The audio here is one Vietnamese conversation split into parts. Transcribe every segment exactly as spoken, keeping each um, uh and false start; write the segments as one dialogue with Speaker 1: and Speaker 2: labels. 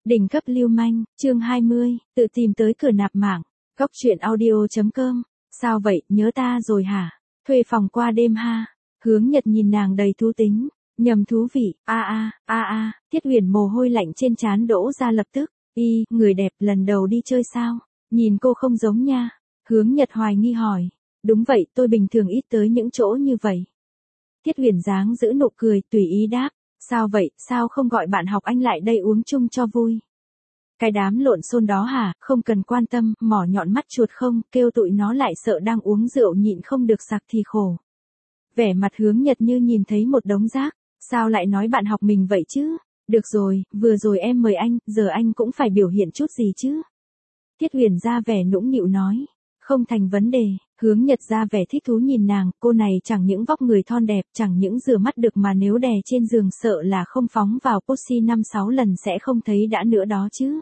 Speaker 1: Đỉnh cấp lưu manh, chương hai mươi, tự tìm tới cửa nạp mạng. Góc truyện audio.com. Sao vậy, nhớ ta rồi hả? Thuê phòng qua đêm ha. Hướng Nhật nhìn nàng đầy thú tính. Nhầm thú vị, a a, a a, Tiết Huyền mồ hôi lạnh trên trán đổ ra lập tức. Y, người đẹp lần đầu đi chơi sao? Nhìn cô không giống nha. Hướng Nhật hoài nghi hỏi. Đúng vậy, tôi bình thường ít tới những chỗ như vậy. Tiết Huyền dáng giữ nụ cười, tùy ý đáp. Sao vậy, sao không gọi bạn học anh lại đây uống chung cho vui? Cái đám lộn xôn đó hả, không cần quan tâm, mỏ nhọn mắt chuột không, kêu tụi nó lại sợ đang uống rượu nhịn không được sặc thì khổ. Vẻ mặt Hướng Nhật như nhìn thấy một đống rác, sao lại nói bạn học mình vậy chứ? Được rồi, vừa rồi em mời anh, giờ anh cũng phải biểu hiện chút gì chứ? Tiết Huyền ra vẻ nũng nịu nói. Không thành vấn đề. Hướng Nhật ra vẻ thích thú nhìn nàng, cô này chẳng những vóc người thon đẹp, chẳng những rửa mắt được mà nếu đè trên giường sợ là không phóng vào pussy năm sáu lần sẽ không thấy đã nữa đó chứ.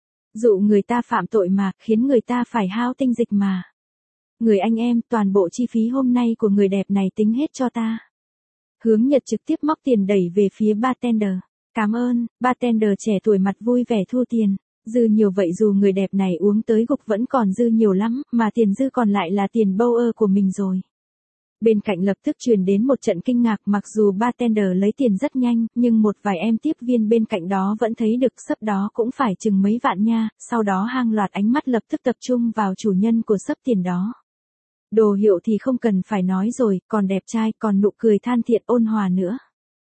Speaker 1: Dụ người ta phạm tội mà, khiến người ta phải hao tinh dịch mà. Người anh em, toàn bộ chi phí hôm nay của người đẹp này tính hết cho ta. Hướng Nhật trực tiếp móc tiền đẩy về phía bartender. Cảm ơn, bartender trẻ tuổi mặt vui vẻ thu tiền. Dư nhiều vậy dù người đẹp này uống tới gục vẫn còn dư nhiều lắm, mà tiền dư còn lại là tiền bâu ơ của mình rồi. Bên cạnh lập tức truyền đến một trận kinh ngạc, mặc dù bartender lấy tiền rất nhanh, nhưng một vài em tiếp viên bên cạnh đó vẫn thấy được sấp đó cũng phải chừng mấy vạn nha, sau đó hàng loạt ánh mắt lập tức tập trung vào chủ nhân của sấp tiền đó. Đồ hiệu thì không cần phải nói rồi, còn đẹp trai, còn nụ cười than thiện ôn hòa nữa.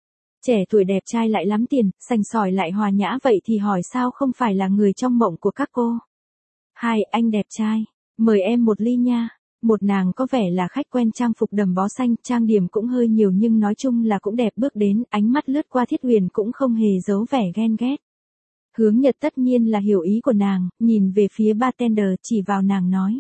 Speaker 1: Trẻ tuổi đẹp trai lại lắm tiền, sành sỏi lại hòa nhã vậy thì hỏi sao không phải là người trong mộng của các cô. Hai, anh đẹp trai, mời em một ly nha. Một nàng có vẻ là khách quen trang phục đầm bó xanh, trang điểm cũng hơi nhiều nhưng nói chung là cũng đẹp bước đến, ánh mắt lướt qua Thiết Huyền cũng không hề giấu vẻ ghen ghét. Hướng Nhật tất nhiên là hiểu ý của nàng, nhìn về phía bartender chỉ vào nàng nói.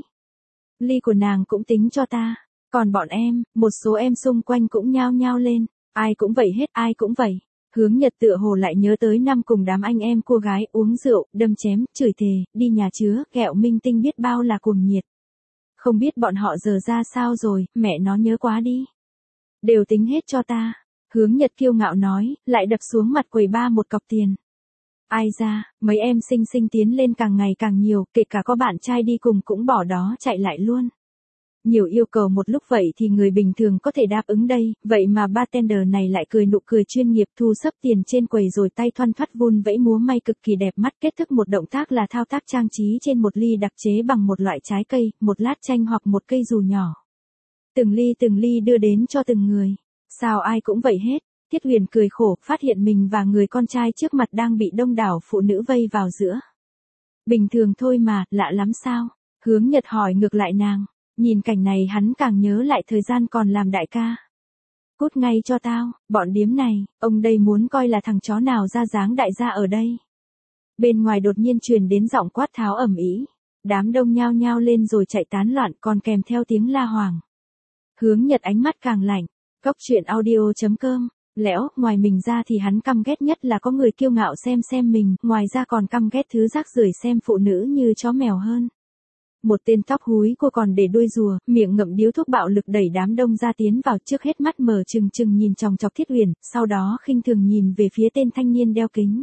Speaker 1: Ly của nàng cũng tính cho ta, còn bọn em, một số em xung quanh cũng nhao nhao lên. Ai cũng vậy hết, ai cũng vậy. Hướng Nhật tựa hồ lại nhớ tới năm cùng đám anh em cô gái uống rượu, đâm chém, chửi thề, đi nhà chứa, ghẹo minh tinh biết bao là cuồng nhiệt. Không biết bọn họ giờ ra sao rồi, mẹ nó nhớ quá đi. Đều tính hết cho ta. Hướng Nhật kiêu ngạo nói, lại đập xuống mặt quầy ba một cọc tiền. Ai ra, mấy em xinh xinh tiến lên càng ngày càng nhiều, kể cả có bạn trai đi cùng cũng bỏ đó chạy lại luôn. Nhiều yêu cầu một lúc vậy thì người bình thường có thể đáp ứng đây, vậy mà bartender này lại cười nụ cười chuyên nghiệp thu xấp tiền trên quầy rồi tay thoăn thoắt vun vẫy múa may cực kỳ đẹp mắt, kết thúc một động tác là thao tác trang trí trên một ly đặc chế bằng một loại trái cây, một lát chanh hoặc một cây dù nhỏ. Từng ly từng ly đưa đến cho từng người. Sao ai cũng vậy hết? Thiết Huyền cười khổ, phát hiện mình và người con trai trước mặt đang bị đông đảo phụ nữ vây vào giữa. Bình thường thôi mà, lạ lắm sao? Hướng Nhật hỏi ngược lại nàng. Nhìn cảnh này hắn càng nhớ lại thời gian còn làm đại ca. Cút ngay cho tao, bọn điếm này, ông đây muốn coi là thằng chó nào ra dáng đại gia ở đây. Bên ngoài đột nhiên truyền đến giọng quát tháo ầm ĩ. Đám đông nhao nhao lên rồi chạy tán loạn còn kèm theo tiếng la hoàng. Hướng Nhật ánh mắt càng lạnh. Góc truyện audio.com. Lẽo, ngoài mình ra thì hắn căm ghét nhất là có người kiêu ngạo xem xem mình, ngoài ra còn căm ghét thứ rác rưởi xem phụ nữ như chó mèo hơn. Một tên tóc húi cô còn để đuôi rùa, miệng ngậm điếu thuốc bạo lực đẩy đám đông ra tiến vào, trước hết mắt mở trừng trừng nhìn chòng chọc Thiết Huyền, sau đó khinh thường nhìn về phía tên thanh niên đeo kính.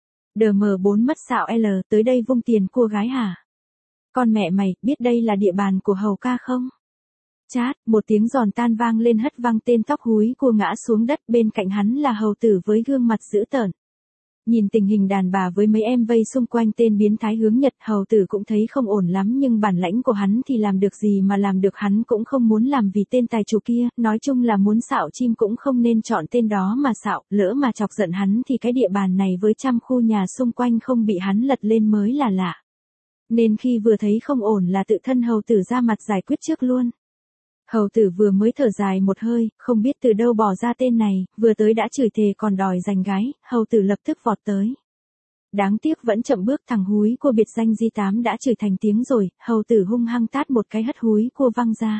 Speaker 1: Đờ mờ bốn mắt xạo L, tới đây vung tiền cô gái hả? Con mẹ mày, biết đây là địa bàn của hầu ca không? Chát, một tiếng giòn tan vang lên hất văng tên tóc húi cô ngã xuống đất, bên cạnh hắn là hầu tử với gương mặt dữ tợn. Nhìn tình hình đàn bà với mấy em vây xung quanh tên biến thái Hướng Nhật, hầu tử cũng thấy không ổn lắm nhưng bản lãnh của hắn thì làm được gì mà làm được, hắn cũng không muốn làm vì tên tài chủ kia, nói chung là muốn xạo chim cũng không nên chọn tên đó mà xạo, lỡ mà chọc giận hắn thì cái địa bàn này với trăm khu nhà xung quanh không bị hắn lật lên mới là lạ. Nên khi vừa thấy không ổn là tự thân hầu tử ra mặt giải quyết trước luôn. Hầu tử vừa mới thở dài một hơi, không biết từ đâu bỏ ra tên này, vừa tới đã chửi thề còn đòi giành gái, hầu tử lập tức vọt tới. Đáng tiếc vẫn chậm bước, thằng húi cô biệt danh Di Tám đã chửi thành tiếng rồi, hầu tử hung hăng tát một cái hất húi cô văng ra.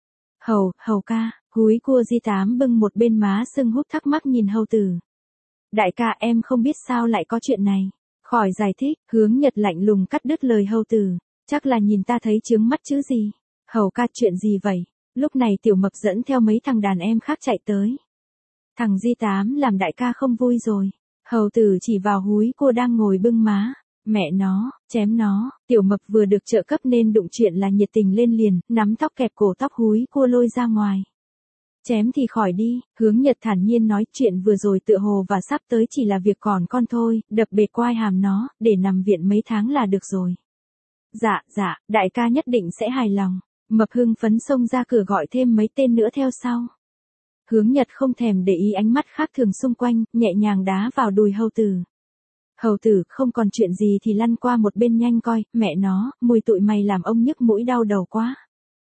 Speaker 1: Hầu, hầu ca, húi cô Di Tám bưng một bên má sưng húp thắc mắc nhìn hầu tử. Đại ca em không biết sao lại có chuyện này. Khỏi giải thích, Hướng Nhật lạnh lùng cắt đứt lời hầu tử. Chắc là nhìn ta thấy chướng mắt chứ gì. Hầu ca chuyện gì vậy? Lúc này Tiểu Mập dẫn theo mấy thằng đàn em khác chạy tới. Thằng Di Tám làm đại ca không vui rồi. Hầu tử chỉ vào húi cô đang ngồi bưng má. Mẹ nó, chém nó, tiểu mập vừa được trợ cấp nên đụng chuyện là nhiệt tình lên liền, nắm tóc kẹp cổ tóc húi cua lôi ra ngoài. Chém thì khỏi đi, Hướng Nhật thản nhiên nói chuyện vừa rồi tựa hồ và sắp tới chỉ là việc còn con thôi, đập bề quai hàm nó, để nằm viện mấy tháng là được rồi. Dạ, dạ, đại ca nhất định sẽ hài lòng. Mập hưng phấn xông ra cửa gọi thêm mấy tên nữa theo sau. Hướng Nhật không thèm để ý ánh mắt khác thường xung quanh, nhẹ nhàng đá vào đùi hầu tử. Hầu tử không còn chuyện gì thì lăn qua một bên nhanh coi, mẹ nó, mùi tụi mày làm ông nhức mũi đau đầu quá.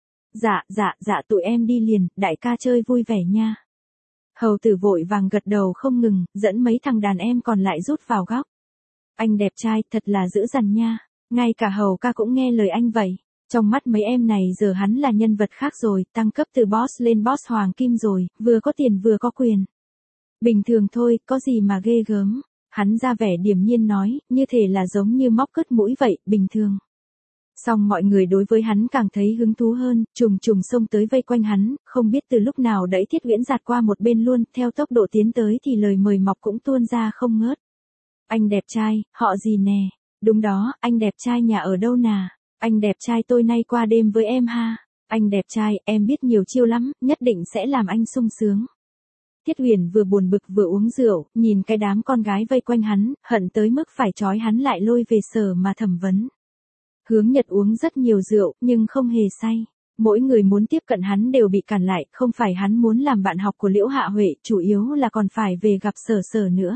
Speaker 1: Dạ, dạ, dạ tụi em đi liền, đại ca chơi vui vẻ nha. Hầu tử vội vàng gật đầu không ngừng, dẫn mấy thằng đàn em còn lại rút vào góc. Anh đẹp trai, thật là dữ dằn nha. Ngay cả hầu ca cũng nghe lời anh vậy. Trong mắt mấy em này giờ hắn là nhân vật khác rồi, tăng cấp từ boss lên boss hoàng kim rồi, vừa có tiền vừa có quyền. Bình thường thôi, có gì mà ghê gớm. Hắn ra vẻ điềm nhiên nói, như thể là giống như móc cứt mũi vậy, bình thường. Xong mọi người đối với hắn càng thấy hứng thú hơn, trùng trùng xông tới vây quanh hắn, không biết từ lúc nào đẩy Thiết Viễn giạt qua một bên luôn, theo tốc độ tiến tới thì lời mời mọc cũng tuôn ra không ngớt. Anh đẹp trai, họ gì nè? Đúng đó, anh đẹp trai nhà ở đâu nà? Anh đẹp trai tôi nay qua đêm với em ha. Anh đẹp trai, em biết nhiều chiêu lắm, nhất định sẽ làm anh sung sướng. Thiết Huyền vừa buồn bực vừa uống rượu, nhìn cái đám con gái vây quanh hắn, hận tới mức phải trói hắn lại lôi về sở mà thẩm vấn. Hướng Nhật uống rất nhiều rượu, nhưng không hề say. Mỗi người muốn tiếp cận hắn đều bị cản lại, không phải hắn muốn làm bạn học của Liễu Hạ Huệ, chủ yếu là còn phải về gặp sở sở nữa.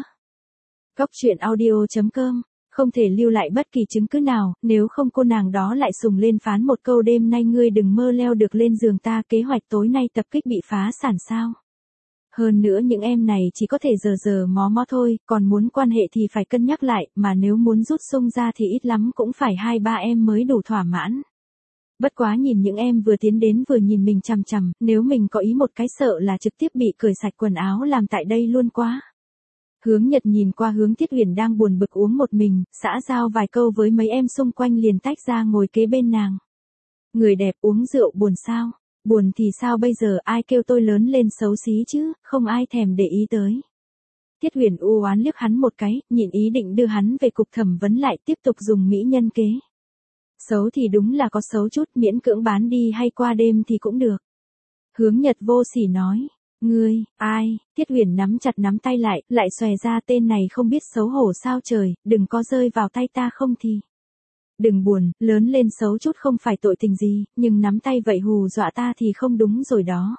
Speaker 1: Góc truyện audio chấm com, không thể lưu lại bất kỳ chứng cứ nào, nếu không cô nàng đó lại sùng lên phán một câu đêm nay ngươi đừng mơ leo được lên giường ta, kế hoạch tối nay tập kích bị phá sản sao. Hơn nữa những em này chỉ có thể giờ giờ mó mó thôi, còn muốn quan hệ thì phải cân nhắc lại, mà nếu muốn rút sung ra thì ít lắm cũng phải hai ba em mới đủ thỏa mãn. Bất quá nhìn những em vừa tiến đến vừa nhìn mình chằm chằm, nếu mình có ý một cái sợ là trực tiếp bị cởi sạch quần áo làm tại đây luôn quá. Hướng Nhật nhìn qua hướng Thiết Huyền đang buồn bực uống một mình, xã giao vài câu với mấy em xung quanh liền tách ra ngồi kế bên nàng. Người đẹp uống rượu buồn sao? Buồn thì sao bây giờ, ai kêu tôi lớn lên xấu xí chứ, không ai thèm để ý tới. Thiết Huyền u oán liếc hắn một cái, nhịn ý định đưa hắn về cục thẩm vấn lại tiếp tục dùng mỹ nhân kế. Xấu thì đúng là có xấu chút, miễn cưỡng bán đi hay qua đêm thì cũng được. Hướng Nhật vô sỉ nói, ngươi, ai, Thiết Huyền nắm chặt nắm tay lại, lại xòe ra tên này không biết xấu hổ sao trời, đừng có rơi vào tay ta không thì. Đừng buồn, lớn lên xấu chút không phải tội tình gì, nhưng nắm tay vậy hù dọa ta thì không đúng rồi đó.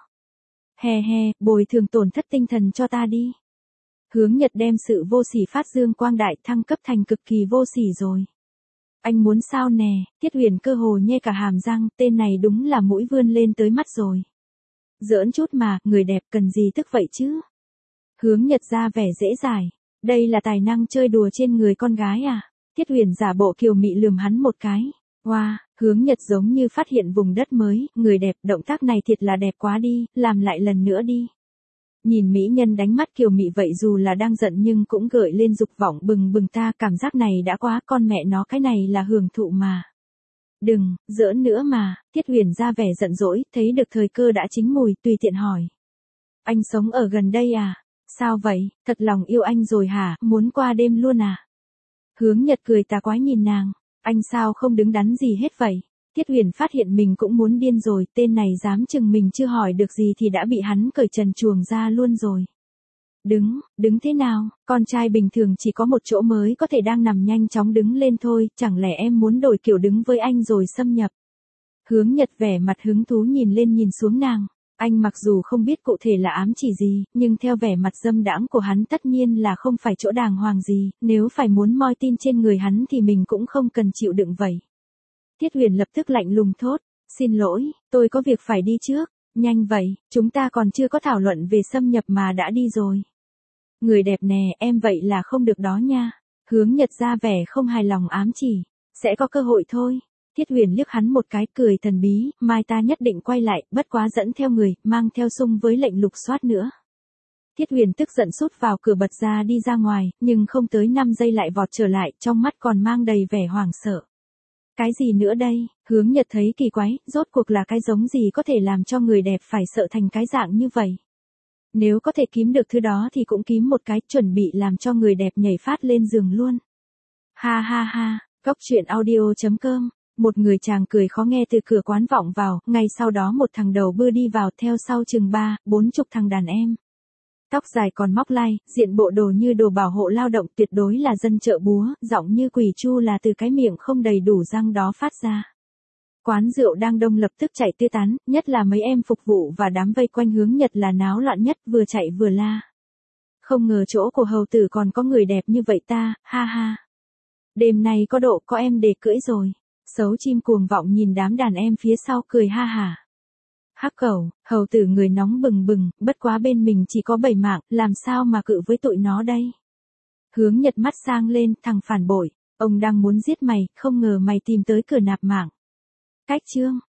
Speaker 1: He he, bồi thường tổn thất tinh thần cho ta đi. Hướng Nhật đem sự vô sỉ phát dương quang đại thăng cấp thành cực kỳ vô sỉ rồi. Anh muốn sao nè, Thiết Huyền cơ hồ nhe cả hàm răng, tên này đúng là mũi vươn lên tới mắt rồi. Giỡn chút mà, người đẹp cần gì tức vậy chứ? Hướng Nhật ra vẻ dễ dãi, đây là tài năng chơi đùa trên người con gái à? Thiết Huyền giả bộ kiều mị lườm hắn một cái. Wow, Hướng Nhật giống như phát hiện vùng đất mới, người đẹp, động tác này thiệt là đẹp quá đi, làm lại lần nữa đi. Nhìn mỹ nhân đánh mắt kiều mị vậy dù là đang giận nhưng cũng gợi lên dục vọng bừng bừng ta, cảm giác này đã quá, con mẹ nó cái này là hưởng thụ mà. Đừng, giỡn nữa mà, Thiết Huyền ra vẻ giận dỗi, thấy được thời cơ đã chín mùi, tùy tiện hỏi. Anh sống ở gần đây à? Sao vậy, thật lòng yêu anh rồi hả, muốn qua đêm luôn à? Hướng Nhật cười tà quái nhìn nàng, anh sao không đứng đắn gì hết vậy? Thiết Huyền phát hiện mình cũng muốn điên rồi, tên này dám chừng mình chưa hỏi được gì thì đã bị hắn cởi trần truồng ra luôn rồi. Đứng, đứng thế nào, con trai bình thường chỉ có một chỗ mới có thể đang nằm nhanh chóng đứng lên thôi, chẳng lẽ em muốn đổi kiểu đứng với anh rồi xâm nhập? Hướng Nhật vẻ mặt hứng thú nhìn lên nhìn xuống nàng. Anh mặc dù không biết cụ thể là ám chỉ gì, nhưng theo vẻ mặt dâm đãng của hắn tất nhiên là không phải chỗ đàng hoàng gì, nếu phải muốn moi tin trên người hắn thì mình cũng không cần chịu đựng vậy. Thiết Huyền lập tức lạnh lùng thốt, xin lỗi, tôi có việc phải đi trước, nhanh vậy, chúng ta còn chưa có thảo luận về xâm nhập mà đã đi rồi. Người đẹp nè, em vậy là không được đó nha. Hướng Nhật ra vẻ không hài lòng ám chỉ, sẽ có cơ hội thôi. Thiết Huyền liếc hắn một cái cười thần bí, mai ta nhất định quay lại, bất quá dẫn theo người, mang theo sung với lệnh lục soát nữa. Thiết Huyền tức giận sút vào cửa bật ra đi ra ngoài, nhưng không tới năm giây lại vọt trở lại, trong mắt còn mang đầy vẻ hoảng sợ. Cái gì nữa đây? Hướng Nhật thấy kỳ quái, rốt cuộc là cái giống gì có thể làm cho người đẹp phải sợ thành cái dạng như vậy? Nếu có thể kiếm được thứ đó thì cũng kiếm một cái, chuẩn bị làm cho người đẹp nhảy phát lên giường luôn. Ha ha ha, góc chuyện audio chấm com. Một người chàng cười khó nghe từ cửa quán vọng vào, ngay sau đó một thằng đầu bưa đi vào theo sau chừng ba, bốn chục thằng đàn em. Tóc dài còn móc lai, diện bộ đồ như đồ bảo hộ lao động, tuyệt đối là dân chợ búa, giọng như quỷ chu là từ cái miệng không đầy đủ răng đó phát ra. Quán rượu đang đông lập tức chạy tứ tán, nhất là mấy em phục vụ và đám vây quanh Hướng Nhật là náo loạn nhất, vừa chạy vừa la. Không ngờ chỗ của hầu tử còn có người đẹp như vậy ta, ha ha. Đêm nay có độ có em để cưỡi rồi. Xấu chim cuồng vọng nhìn đám đàn em phía sau cười ha hả. Hắc cẩu, hầu tử người nóng bừng bừng, bất quá bên mình chỉ có bảy mạng, làm sao mà cự với tụi nó đây. Hướng Nhật mắt sang lên, thằng phản bội, ông đang muốn giết mày, không ngờ mày tìm tới cửa nạp mạng. Cách chương.